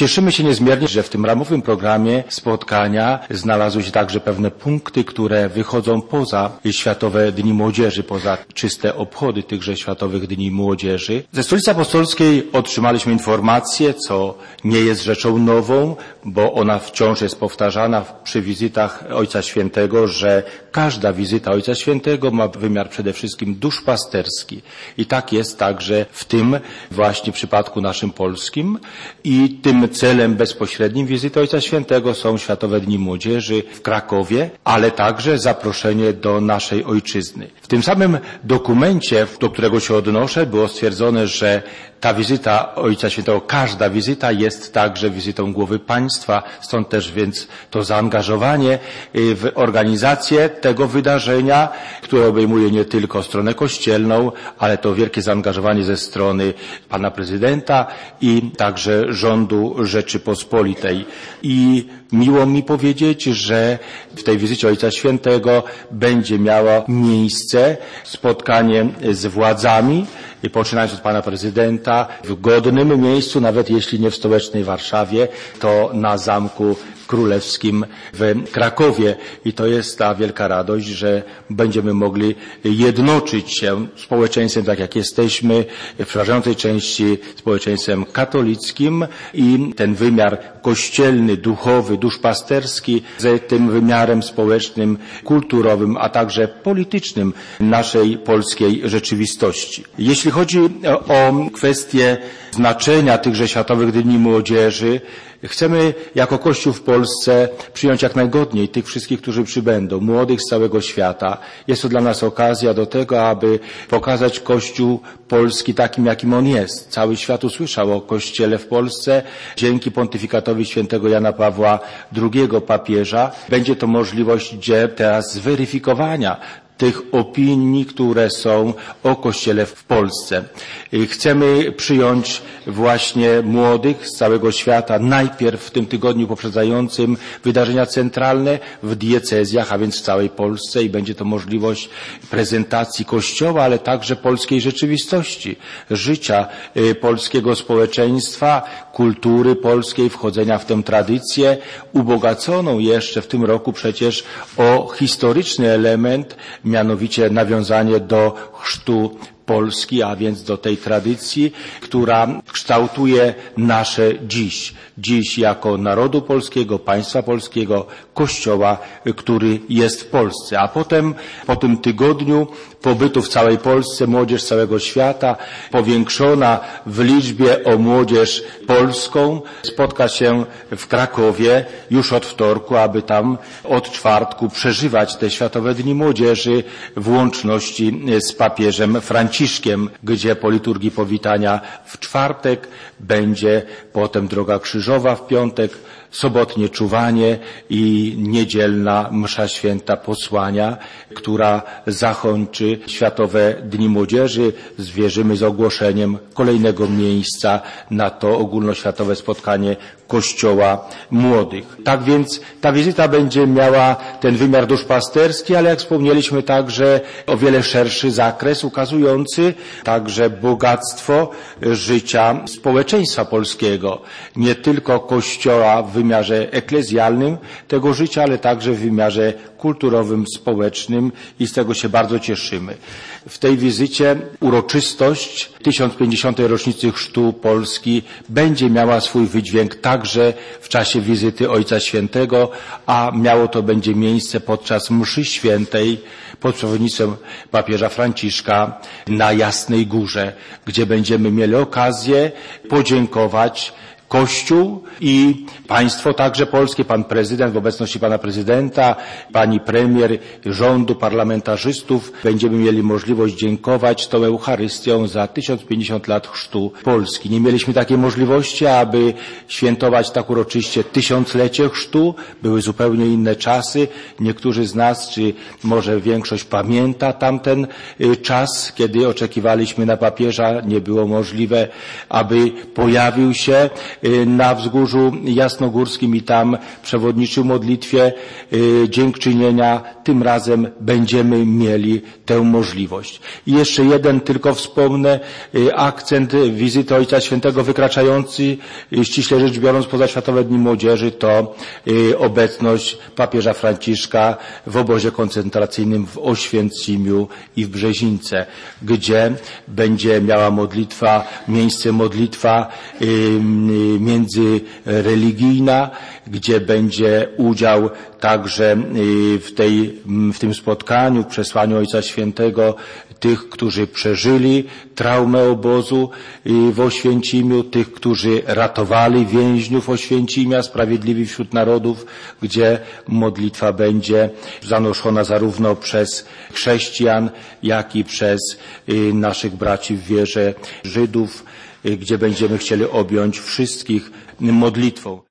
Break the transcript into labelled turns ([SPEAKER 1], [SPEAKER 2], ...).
[SPEAKER 1] Cieszymy się niezmiernie, że w tym ramowym programie spotkania znalazły się także pewne punkty, które wychodzą poza Światowe Dni Młodzieży, poza czyste obchody tychże Światowych Dni Młodzieży. Ze Stolicy Apostolskiej otrzymaliśmy informację, co nie jest rzeczą nową, bo ona wciąż jest powtarzana przy wizytach Ojca Świętego, że każda wizyta Ojca Świętego ma wymiar przede wszystkim duszpasterski. I tak jest także w tym właśnie przypadku naszym polskim. I tym celem bezpośrednim wizyty Ojca Świętego są Światowe Dni Młodzieży w Krakowie, ale także zaproszenie do naszej ojczyzny. W tym samym dokumencie, do którego się odnoszę, było stwierdzone, że ta wizyta Ojca Świętego, każda wizyta jest także wizytą głowy państwa, stąd też więc to zaangażowanie w organizację tego wydarzenia, które obejmuje nie tylko stronę kościelną, ale to wielkie zaangażowanie ze strony pana prezydenta i także rządu Rzeczypospolitej. I miło mi powiedzieć, że w tej wizycie Ojca Świętego będzie miało miejsce spotkanie z władzami, i poczynając od pana prezydenta w godnym miejscu, nawet jeśli nie w stołecznej Warszawie, to na Zamku Królewskim w Krakowie. I to jest ta wielka radość, że będziemy mogli jednoczyć się społeczeństwem, tak jak jesteśmy, w przeważającej części społeczeństwem katolickim i ten wymiar kościelny, duchowy, duszpasterski z tym wymiarem społecznym, kulturowym, a także politycznym naszej polskiej rzeczywistości. Jeśli chodzi o kwestię znaczenia tychże Światowych Dni Młodzieży, chcemy jako Kościół w Polsce przyjąć jak najgodniej tych wszystkich, którzy przybędą, młodych z całego świata. Jest to dla nas okazja do tego, aby pokazać Kościół polski takim, jakim on jest. Cały świat usłyszał o Kościele w Polsce. Dzięki pontyfikatowi świętego Jana Pawła II, papieża, będzie to możliwość teraz zweryfikowania tych opinii, które są o Kościele w Polsce. Chcemy przyjąć właśnie młodych z całego świata, najpierw w tym tygodniu poprzedzającym wydarzenia centralne w diecezjach, a więc w całej Polsce i będzie to możliwość prezentacji Kościoła, ale także polskiej rzeczywistości, życia polskiego społeczeństwa, kultury polskiej, wchodzenia w tę tradycję, ubogaconą jeszcze w tym roku przecież o historyczny element, mianowicie nawiązanie do chrztu Polski, a więc do tej tradycji, która kształtuje nasze dziś jako narodu polskiego, państwa polskiego, Kościoła, który jest w Polsce. A potem, po tym tygodniu pobytu w całej Polsce, młodzież z całego świata, powiększona w liczbie o młodzież polską, spotka się w Krakowie już od wtorku, aby tam od czwartku przeżywać te Światowe Dni Młodzieży w łączności z papieżem Franciszkiem, gdzie po liturgii powitania w czwartek będzie potem droga krzyżowa w piątek, sobotnie czuwanie i niedzielna msza święta posłania, która zakończy Światowe Dni Młodzieży. Zwierzymy z ogłoszeniem kolejnego miejsca na to ogólnoświatowe spotkanie Kościoła Młodych. Tak więc ta wizyta będzie miała ten wymiar duszpasterski, ale jak wspomnieliśmy także o wiele szerszy zakres, ukazujący także bogactwo życia społeczeństwa polskiego. Nie tylko Kościoła w wymiarze eklezjalnym tego życia, ale także w wymiarze kulturowym, społecznym i z tego się bardzo cieszymy. W tej wizycie uroczystość 1050. rocznicy chrztu Polski będzie miała swój wydźwięk także w czasie wizyty Ojca Świętego, a miało to będzie miejsce podczas mszy świętej pod przewodnictwem papieża Franciszka na Jasnej Górze, gdzie będziemy mieli okazję podziękować Kościół i państwo także polskie, pan prezydent w obecności pana prezydenta, pani premier, rządu, parlamentarzystów. Będziemy mieli możliwość dziękować tą Eucharystią za 1050 lat chrztu Polski. Nie mieliśmy takiej możliwości, aby świętować tak uroczyście 1000-lecie chrztu. Były zupełnie inne czasy. Niektórzy z nas, czy może większość pamięta tamten czas, kiedy oczekiwaliśmy na papieża. Nie było możliwe, aby pojawił się na Wzgórzu Jasnogórskim i tam przewodniczył modlitwie dziękczynienia. Tym razem będziemy mieli tę możliwość. I jeszcze jeden tylko wspomnę akcent wizyty Ojca Świętego wykraczający, ściśle rzecz biorąc, poza Światowe Dni Młodzieży, to obecność papieża Franciszka w obozie koncentracyjnym w Oświęcimiu i w Brzezince, gdzie będzie miała miejsce modlitwa międzyreligijna, gdzie będzie udział także w tym spotkaniu, w przesłaniu Ojca Świętego tych, którzy przeżyli traumę obozu w Oświęcimiu, tych, którzy ratowali więźniów Oświęcimia, Sprawiedliwi wśród Narodów, gdzie modlitwa będzie zanoszona zarówno przez chrześcijan, jak i przez naszych braci w wierze Żydów, gdzie będziemy chcieli objąć wszystkich modlitwą.